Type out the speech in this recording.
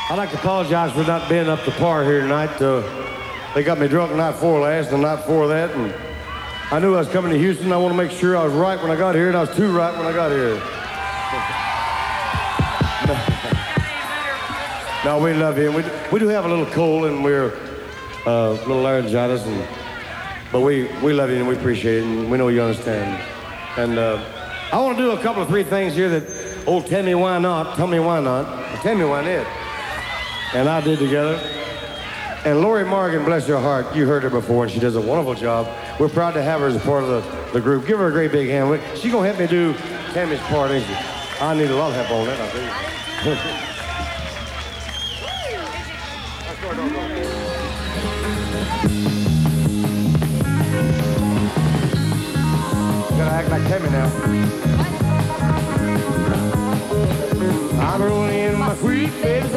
I'd like to apologize for not being up to par here tonight. They got me drunk the night before last and the night before that, and I knew I was coming to Houston. I want to make sure I was right when I got here, and I was too right when I got here. No, we love you. We do have a little cold, and we're a little laryngitis, but we love you, and we appreciate it, and we know you understand. And I want to do a couple of three things here that old Tell Me Why Not, Tell Me Why Not, Tell Me Why Not, and I did together. And Lori Morgan, bless her heart, you heard her before, and she does a wonderful job. We're proud to have her as a part of the group. Give her a great big hand. She's going to help me do Tammy's part, ain't she? I need a lot of help on that, I think. You gotta act like Tammy now.